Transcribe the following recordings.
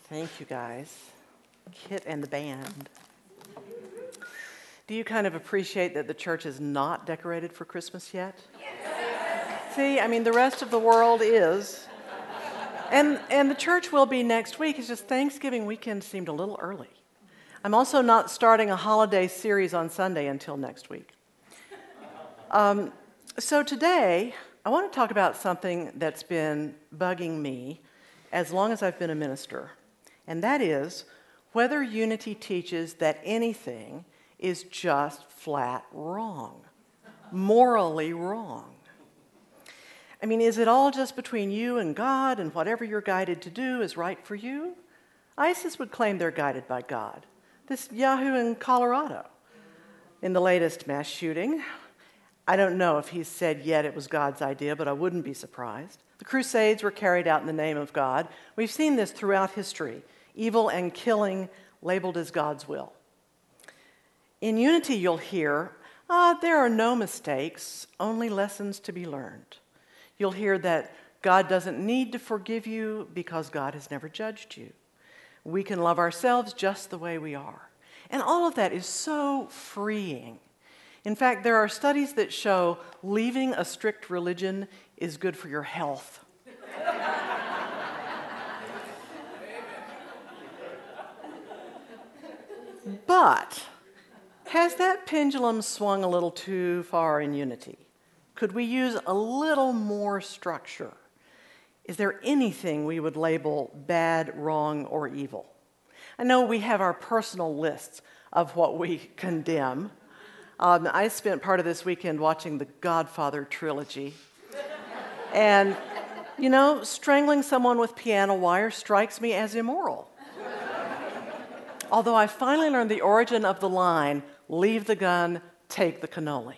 Thank you, guys. Kit and the band. Do you kind of appreciate that the church is not decorated for Christmas yet? Yes. See, the rest of the world is. And the church will be next week. It's just Thanksgiving weekend seemed a little early. I'm also not starting a holiday series on Sunday until next week. So today, I want to talk about something that's been bugging me as long as I've been a minister, and that is whether Unity teaches that anything is just flat wrong, morally wrong. Is it all just between you and God, and whatever you're guided to do is right for you? ISIS would claim they're guided by God. This Yahoo in Colorado, in the latest mass shooting, I don't know if he's said yet it was God's idea, but I wouldn't be surprised. The Crusades were carried out in the name of God. We've seen this throughout history, evil and killing labeled as God's will. In Unity, you'll hear, there are no mistakes, only lessons to be learned. You'll hear that God doesn't need to forgive you because God has never judged you. We can love ourselves just the way we are. And all of that is so freeing. In fact, there are studies that show leaving a strict religion is good for your health. But has that pendulum swung a little too far in Unity? Could we use a little more structure? Is there anything we would label bad, wrong, or evil? I know we have our personal lists of what we condemn. I spent part of this weekend watching the Godfather trilogy. And, strangling someone with piano wire strikes me as immoral. Although I finally learned the origin of the line, leave the gun, take the cannoli.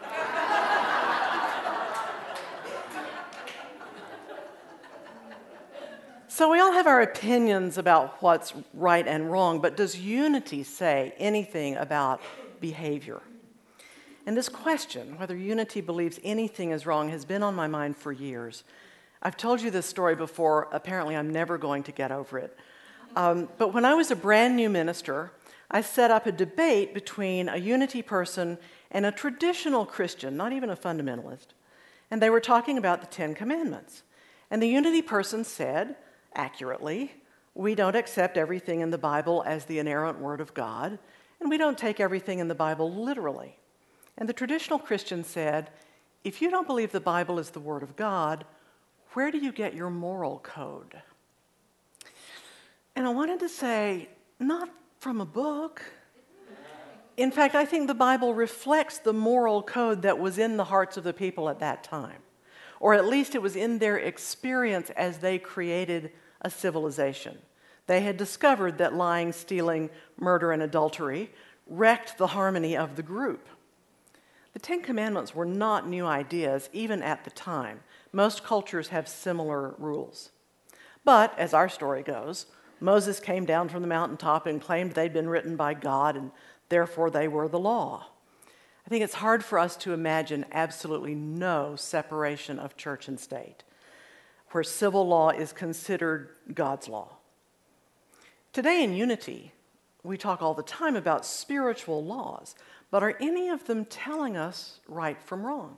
So we all have our opinions about what's right and wrong, but does Unity say anything about behavior? And this question, whether Unity believes anything is wrong, has been on my mind for years. I've told you this story before. Apparently, I'm never going to get over it. But when I was a brand new minister, I set up a debate between a Unity person and a traditional Christian, not even a fundamentalist. And they were talking about the Ten Commandments. And the Unity person said, accurately, we don't accept everything in the Bible as the inerrant word of God, and we don't take everything in the Bible literally. And the traditional Christian said, if you don't believe the Bible is the Word of God, where do you get your moral code? And I wanted to say, not from a book. In fact, I think the Bible reflects the moral code that was in the hearts of the people at that time. Or at least it was in their experience as they created a civilization. They had discovered that lying, stealing, murder, and adultery wrecked the harmony of the group. The Ten Commandments were not new ideas, even at the time. Most cultures have similar rules. But, as our story goes, Moses came down from the mountaintop and claimed they'd been written by God, and therefore they were the law. I think it's hard for us to imagine absolutely no separation of church and state, where civil law is considered God's law. Today in Unity, we talk all the time about spiritual laws, but are any of them telling us right from wrong?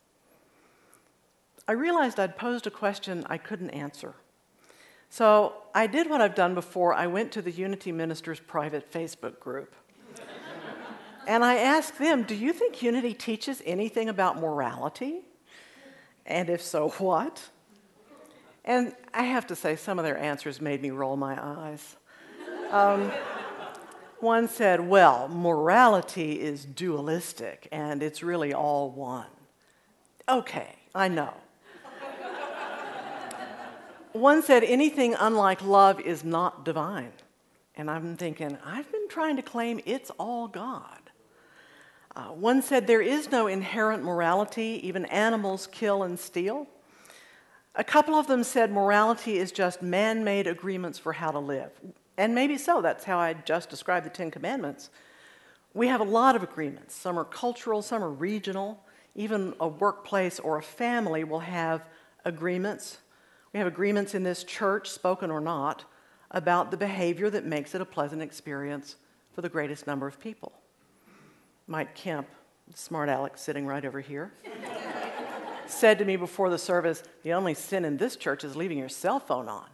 I realized I'd posed a question I couldn't answer. So I did what I've done before. I went to the Unity Ministers' private Facebook group. And I asked them, do you think Unity teaches anything about morality? And if so, what? And I have to say, some of their answers made me roll my eyes. One said, well, morality is dualistic, and it's really all one. Okay, I know. One said, anything unlike love is not divine. And I'm thinking, I've been trying to claim it's all God. One said, there is no inherent morality, even animals kill and steal. A couple of them said morality is just man-made agreements for how to live. And maybe so, that's how I just described the Ten Commandments. We have a lot of agreements. Some are cultural, some are regional. Even a workplace or a family will have agreements. We have agreements in this church, spoken or not, about the behavior that makes it a pleasant experience for the greatest number of people. Mike Kemp, smart Alex sitting right over here, said to me before the service, "The only sin in this church is leaving your cell phone on."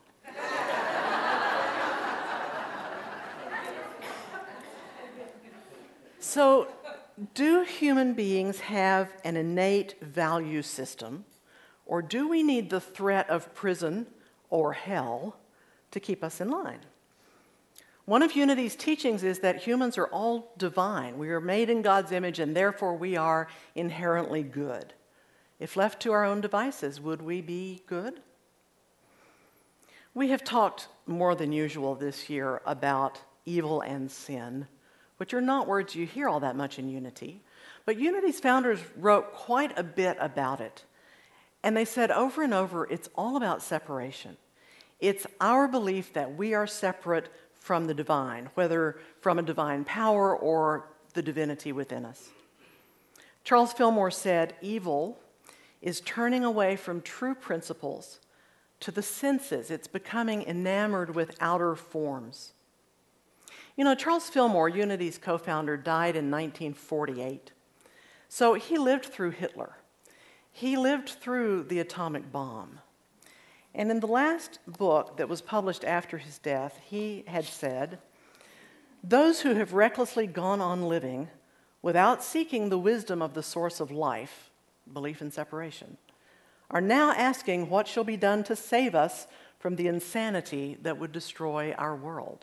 So, do human beings have an innate value system, or do we need the threat of prison or hell to keep us in line? One of Unity's teachings is that humans are all divine. We are made in God's image, and therefore we are inherently good. If left to our own devices, would we be good? We have talked more than usual this year about evil and sin, which are not words you hear all that much in Unity. But Unity's founders wrote quite a bit about it. And they said over and over, it's all about separation. It's our belief that we are separate from the divine, whether from a divine power or the divinity within us. Charles Fillmore said, evil is turning away from true principles to the senses. It's becoming enamored with outer forms. You know, Charles Fillmore, Unity's co-founder, died in 1948. So he lived through Hitler. He lived through the atomic bomb. And in the last book that was published after his death, he had said, "Those who have recklessly gone on living without seeking the wisdom of the source of life, belief in separation, are now asking what shall be done to save us from the insanity that would destroy our world."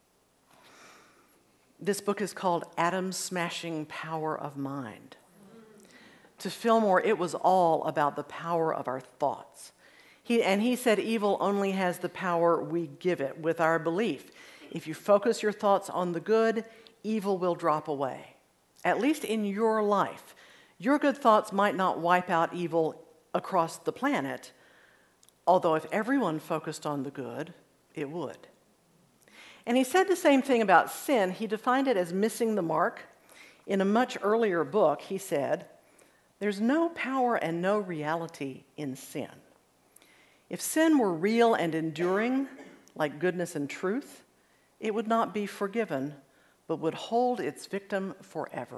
This book is called Atom-Smashing Power of Mind. To Fillmore, it was all about the power of our thoughts. He said evil only has the power we give it with our belief. If you focus your thoughts on the good, evil will drop away. At least in your life. Your good thoughts might not wipe out evil across the planet, although if everyone focused on the good, it would. And he said the same thing about sin. He defined it as missing the mark. In a much earlier book, he said, "There's no power and no reality in sin. If sin were real and enduring, like goodness and truth, it would not be forgiven, but would hold its victim forever."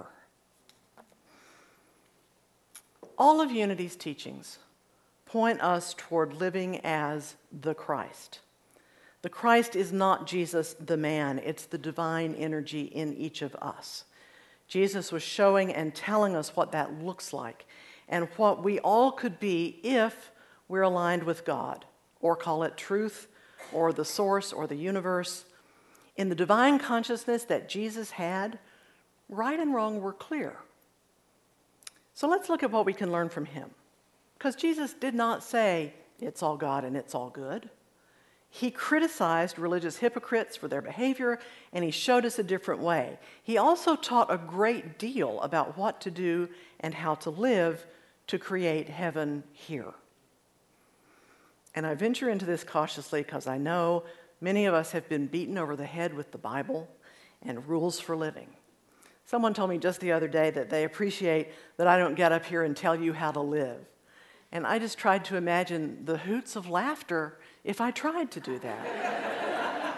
All of Unity's teachings point us toward living as the Christ. The Christ is not Jesus the man, it's the divine energy in each of us. Jesus was showing and telling us what that looks like and what we all could be if we're aligned with God, or call it truth, or the source, or the universe. In the divine consciousness that Jesus had, right and wrong were clear. So let's look at what we can learn from him. Because Jesus did not say, it's all God and it's all good. He criticized religious hypocrites for their behavior, and he showed us a different way. He also taught a great deal about what to do and how to live to create heaven here. And I venture into this cautiously because I know many of us have been beaten over the head with the Bible and rules for living. Someone told me just the other day that they appreciate that I don't get up here and tell you how to live. And I just tried to imagine the hoots of laughter if I tried to do that.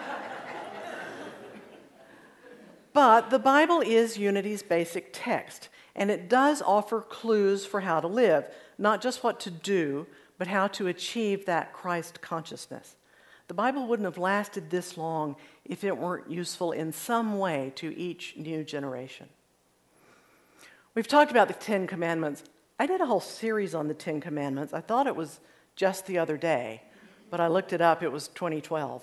But the Bible is Unity's basic text, and it does offer clues for how to live, not just what to do, but how to achieve that Christ consciousness. The Bible wouldn't have lasted this long if it weren't useful in some way to each new generation. We've talked about the Ten Commandments. I did a whole series on the Ten Commandments. I thought it was just the other day, but I looked it up. It was 2012.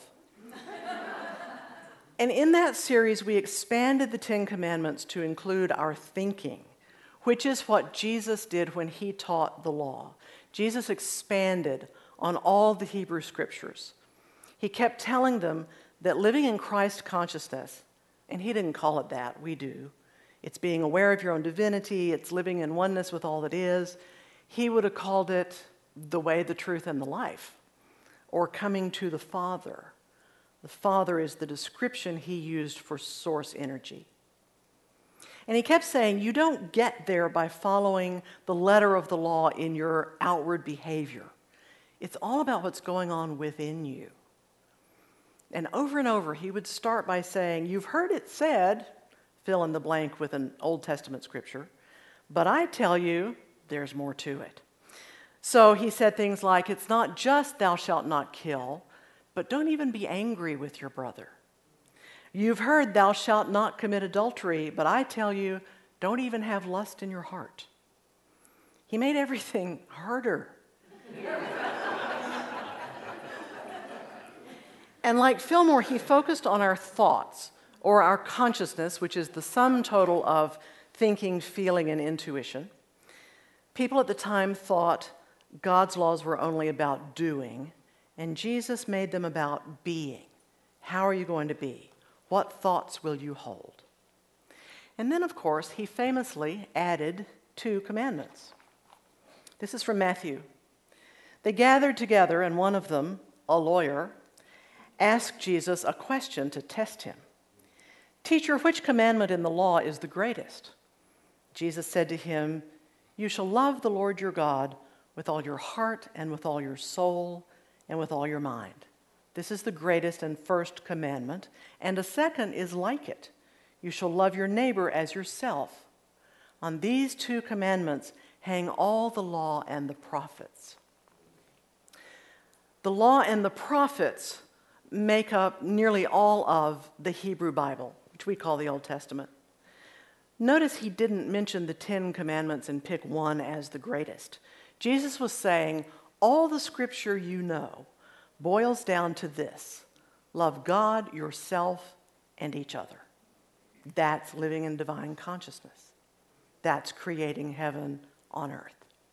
And in that series, we expanded the Ten Commandments to include our thinking, which is what Jesus did when he taught the law. Jesus expanded on all the Hebrew scriptures. He kept telling them that living in Christ consciousness, and he didn't call it that, we do. It's being aware of your own divinity, it's living in oneness with all that is. He would have called it the way, the truth, and the life, or coming to the Father. The Father is the description he used for source energy. And he kept saying, you don't get there by following the letter of the law in your outward behavior. It's all about what's going on within you. And over, he would start by saying, "You've heard it said," fill in the blank with an Old Testament scripture, "but I tell you, there's more to it." So he said things like, it's not just thou shalt not kill, but don't even be angry with your brother. You've heard thou shalt not commit adultery, but I tell you, don't even have lust in your heart. He made everything harder. And like Fillmore, he focused on our thoughts, or our consciousness, which is the sum total of thinking, feeling, and intuition. People at the time thought God's laws were only about doing, and Jesus made them about being. How are you going to be? What thoughts will you hold? And then, of course, he famously added 2 commandments. This is from Matthew. They gathered together, and one of them, a lawyer, asked Jesus a question to test him. "Teacher, which commandment in the law is the greatest?" Jesus said to him, "You shall love the Lord your God with all your heart and with all your soul and with all your mind. This is the greatest and first commandment, and a second is like it. You shall love your neighbor as yourself. On these 2 commandments hang all the law and the prophets." The law and the prophets make up nearly all of the Hebrew Bible, which we call the Old Testament. Notice he didn't mention the 10 commandments and pick one as the greatest. Jesus was saying, all the scripture you know boils down to this: love God, yourself, and each other. That's living in divine consciousness. That's creating heaven on earth.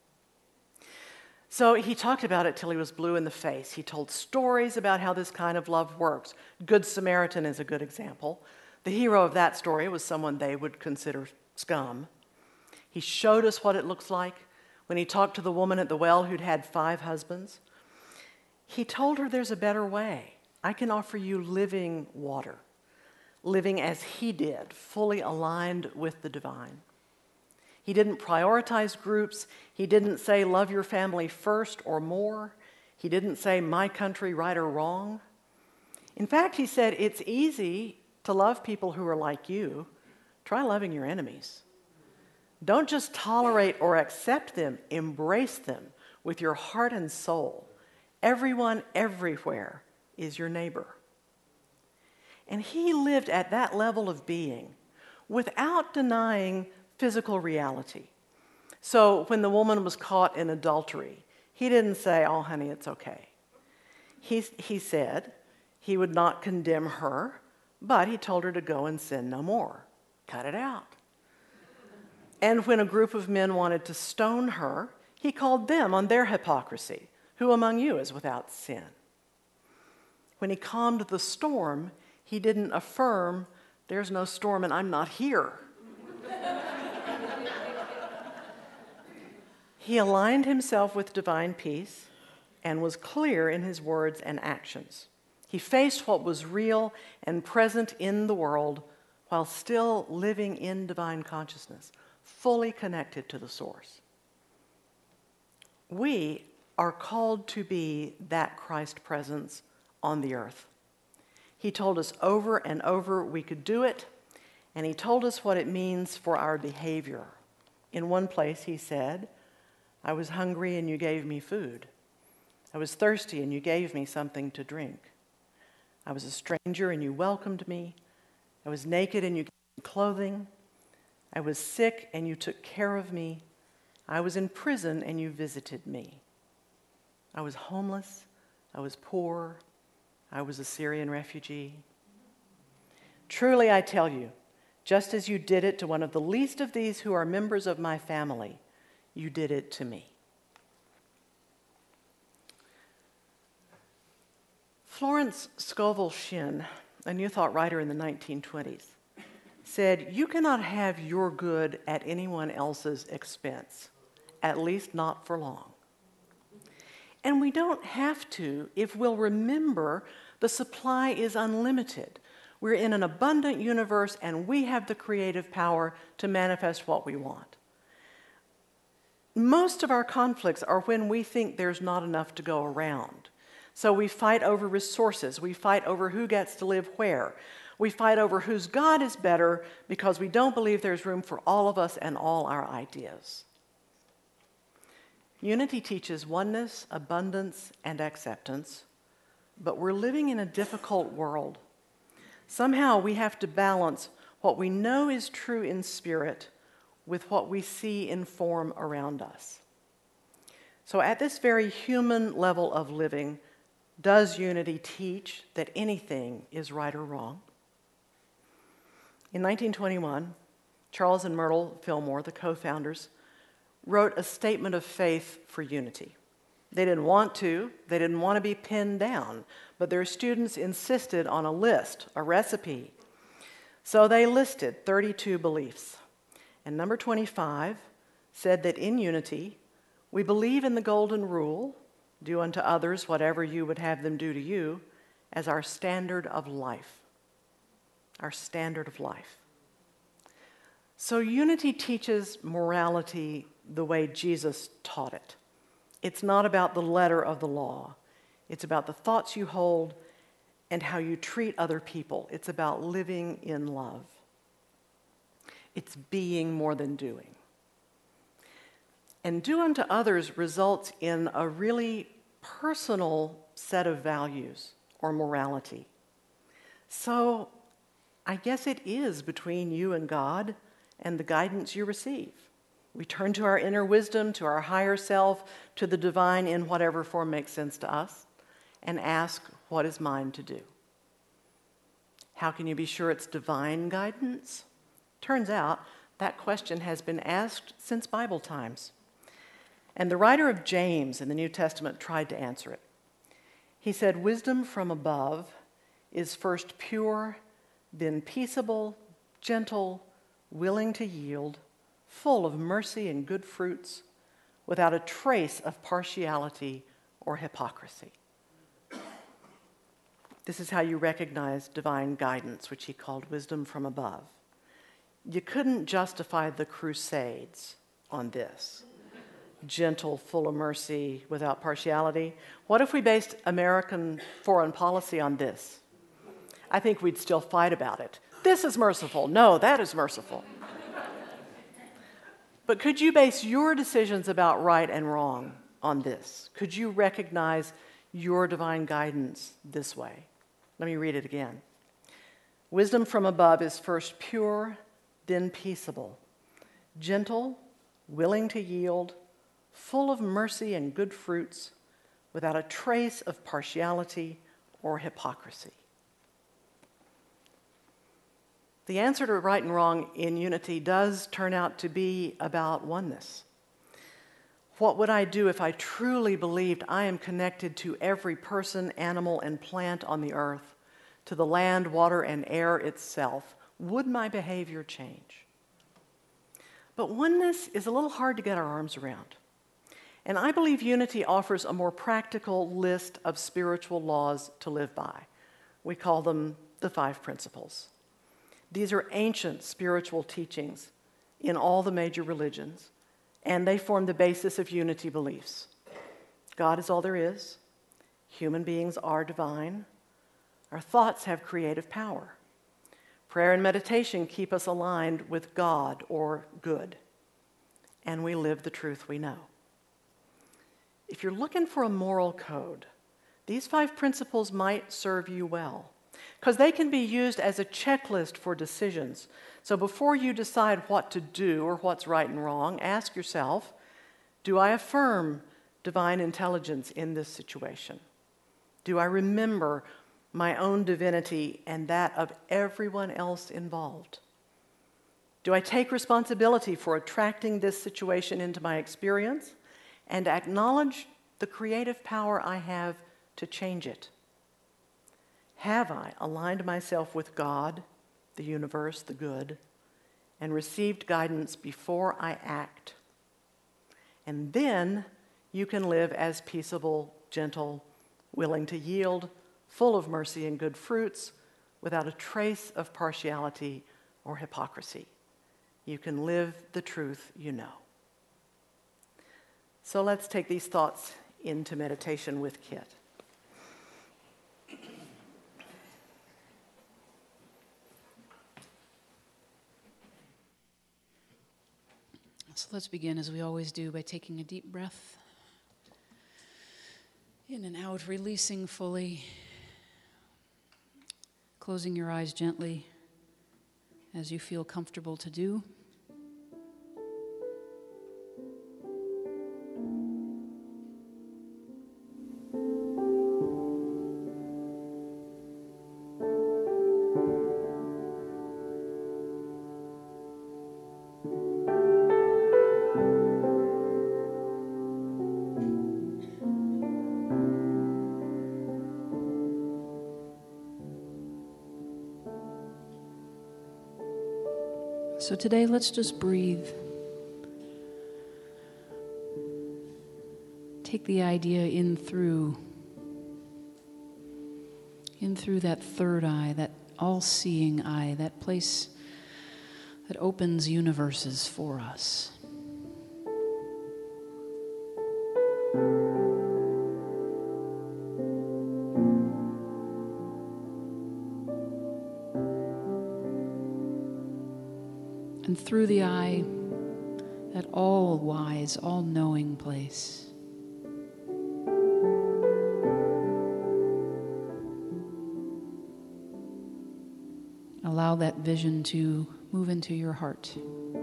So he talked about it till he was blue in the face. He told stories about how this kind of love works. Good Samaritan is a good example. The hero of that story was someone they would consider scum. He showed us what it looks like when he talked to the woman at the well who'd had 5 husbands. He told her there's a better way. I can offer you living water, living as he did, fully aligned with the divine. He didn't prioritize groups. He didn't say, love your family first or more. He didn't say, my country, right or wrong. In fact, he said, it's easy to love people who are like you. Try loving your enemies. Don't just tolerate or accept them, embrace them with your heart and soul. Everyone, everywhere is your neighbor. And he lived at that level of being without denying physical reality. So when the woman was caught in adultery, he didn't say, oh, honey, it's okay. He said he would not condemn her, but he told her to go and sin no more. Cut it out. And when a group of men wanted to stone her, he called them on their hypocrisy. Who among you is without sin? When he calmed the storm, he didn't affirm, there's no storm and I'm not here. He aligned himself with divine peace and was clear in his words and actions. He faced what was real and present in the world while still living in divine consciousness, fully connected to the source. We are called to be that Christ presence on the earth. He told us over and over we could do it, and he told us what it means for our behavior. In one place he said, I was hungry and you gave me food. I was thirsty and you gave me something to drink. I was a stranger and you welcomed me. I was naked and you gave me clothing. I was sick and you took care of me. I was in prison and you visited me. I was homeless. I was poor. I was a Syrian refugee. Truly, I tell you, just as you did it to one of the least of these who are members of my family, you did it to me. Florence Scovel Shinn, a New Thought writer in the 1920s, said, you cannot have your good at anyone else's expense, at least not for long. And we don't have to if we'll remember the supply is unlimited. We're in an abundant universe and we have the creative power to manifest what we want. Most of our conflicts are when we think there's not enough to go around. So we fight over resources. We fight over who gets to live where. We fight over whose God is better because we don't believe there's room for all of us and all our ideas. Unity teaches oneness, abundance, and acceptance, but we're living in a difficult world. Somehow we have to balance what we know is true in spirit with what we see in form around us. So at this very human level of living, does unity teach that anything is right or wrong? In 1921, Charles and Myrtle Fillmore, the co-founders, wrote a statement of faith for unity. They didn't want to be pinned down, but their students insisted on a list, a recipe. So they listed 32 beliefs. And number 25 said that in unity, we believe in the golden rule, do unto others whatever you would have them do to you, as our standard of life. Our standard of life. So unity teaches morality the way Jesus taught it. It's not about the letter of the law. It's about the thoughts you hold and how you treat other people. It's about living in love. It's being more than doing. And do unto others results in a really personal set of values or morality. So I guess it is between you and God and the guidance you receive. We turn to our inner wisdom, to our higher self, to the divine in whatever form makes sense to us, and ask, what is mine to do? How can you be sure it's divine guidance? Turns out that question has been asked since Bible times. And the writer of James in the New Testament tried to answer it. He said, wisdom from above is first pure, then peaceable, gentle, willing to yield, full of mercy and good fruits, without a trace of partiality or hypocrisy. This is how you recognize divine guidance, which he called wisdom from above. You couldn't justify the Crusades on this. Gentle, full of mercy, without partiality. What if we based American foreign policy on this? I think we'd still fight about it. This is merciful. No, that is merciful. But could you base your decisions about right and wrong on this? Could you recognize your divine guidance this way? Let me read it again. Wisdom from above is first pure, then peaceable, gentle, willing to yield, full of mercy and good fruits, without a trace of partiality or hypocrisy. The answer to right and wrong in unity does turn out to be about oneness. What would I do if I truly believed I am connected to every person, animal, and plant on the earth, to the land, water, and air itself? Would my behavior change? But oneness is a little hard to get our arms around. And I believe unity offers a more practical list of spiritual laws to live by. We call them the 5 principles. These are ancient spiritual teachings in all the major religions, and they form the basis of unity beliefs. God is all there is. Human beings are divine. Our thoughts have creative power. Prayer and meditation keep us aligned with God or good, and we live the truth we know. If you're looking for a moral code, these 5 principles might serve you well, because they can be used as a checklist for decisions. So before you decide what to do or what's right and wrong, ask yourself, do I affirm divine intelligence in this situation? Do I remember my own divinity and that of everyone else involved? Do I take responsibility for attracting this situation into my experience and acknowledge the creative power I have to change it? Have I aligned myself with God, the universe, the good, and received guidance before I act? And then you can live as peaceable, gentle, willing to yield, full of mercy and good fruits, without a trace of partiality or hypocrisy. You can live the truth you know. So let's take these thoughts into meditation with Kit. So let's begin, as we always do, by taking a deep breath. In and out, releasing fully. Closing your eyes gently as you feel comfortable to do. So today, let's just breathe. Take the idea in through that third eye, that all-seeing eye, that place that opens universes for us. And through the eye, that all-wise, all-knowing place. Allow that vision to move into your heart.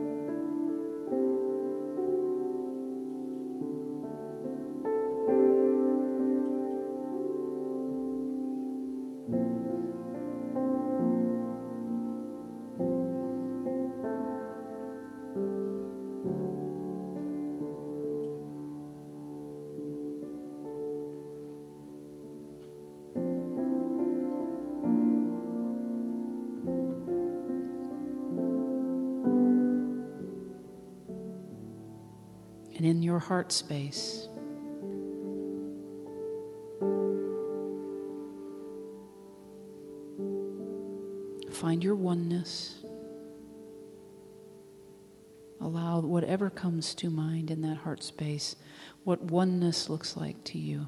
And in your heart space, find your oneness. Allow whatever comes to mind in that heart space, what oneness looks like to you.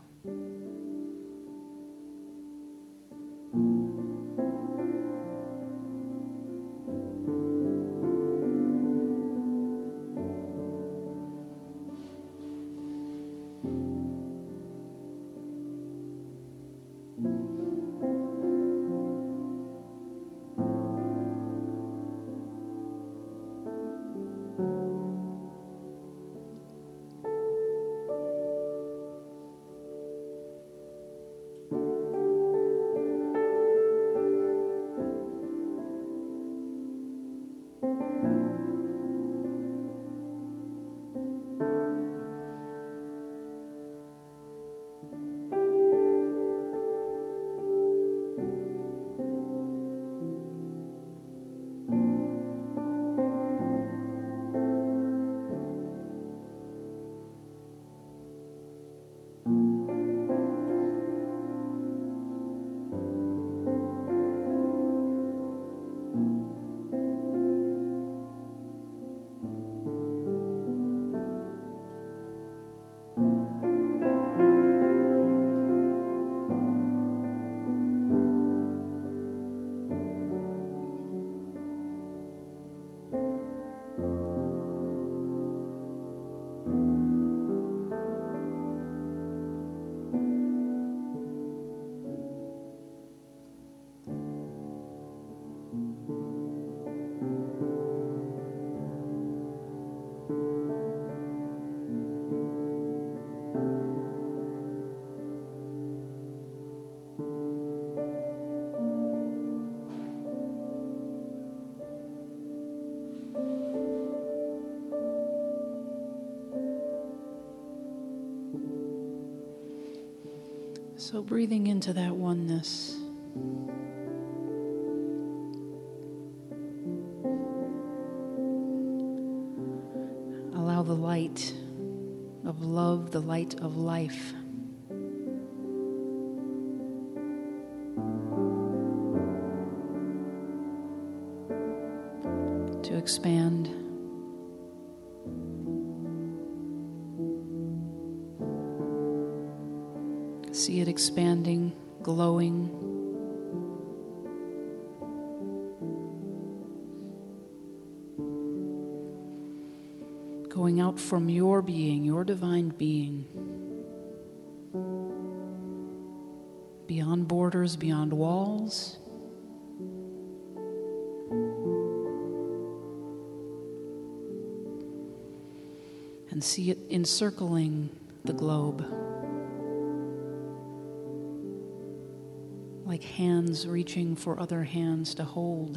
So breathing into that oneness. Allow the light of love, the light of life, to expand. See it expanding, glowing. Go going out from your being, your divine being, beyond borders, beyond walls, and see it encircling the globe, like hands reaching for other hands to hold,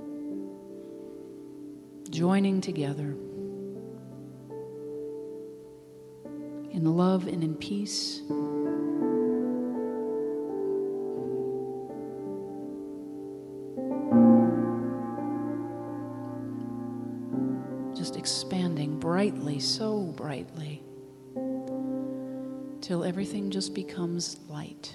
joining together in love and in peace. Just expanding brightly, so brightly, till everything just becomes light.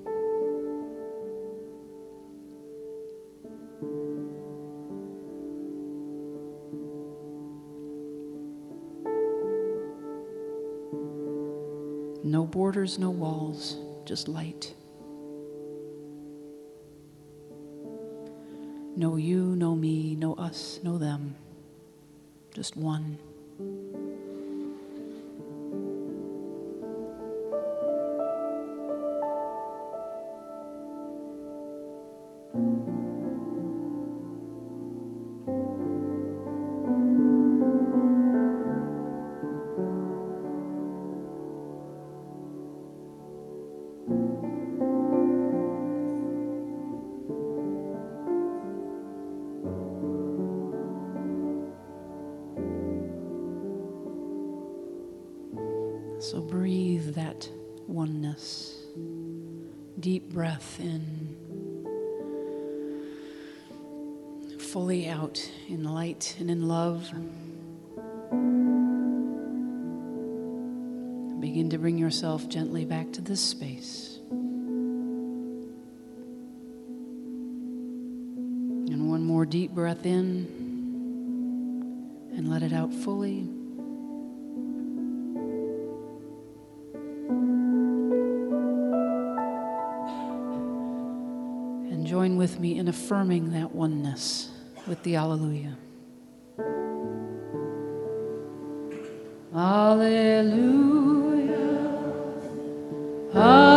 No borders, no walls, just light. No you, no me, no us, no them, just one. So breathe that oneness. Deep breath in, fully out in light and in love. Begin to bring yourself gently back to this space. And one more deep breath in, and let it out fully. Join with me in affirming that oneness with the Alleluia. Alleluia. Alleluia.